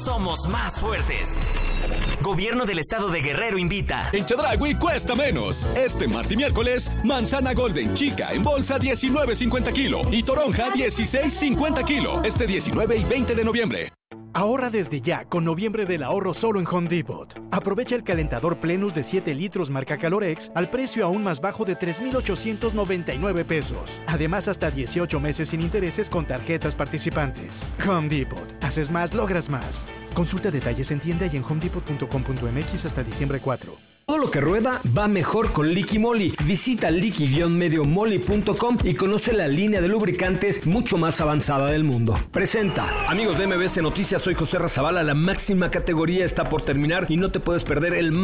somos más fuertes. Gobierno del Estado de Guerrero invita. En Chedraui cuesta menos. Este martes y miércoles, manzana Golden chica en bolsa 19.50 kilo y toronja 16.50 kilo. Este 19 y 20 de noviembre. Ahorra desde ya con noviembre del ahorro solo en Home Depot. Aprovecha el calentador Plenus de 7 litros marca Calorex al precio aún más bajo de 3,899 pesos. Además, hasta 18 meses sin intereses con tarjetas participantes. Home Depot. Haces más, logras más. Consulta detalles en tienda y en homedepot.com.mx hasta diciembre 4. Todo lo que rueda va mejor con Liqui Moly. Visita liqui-mediomoly.com y conoce la línea de lubricantes mucho más avanzada del mundo. Presenta. Amigos de MBS Noticias, soy José Razabala. La máxima categoría está por terminar y no te puedes perder el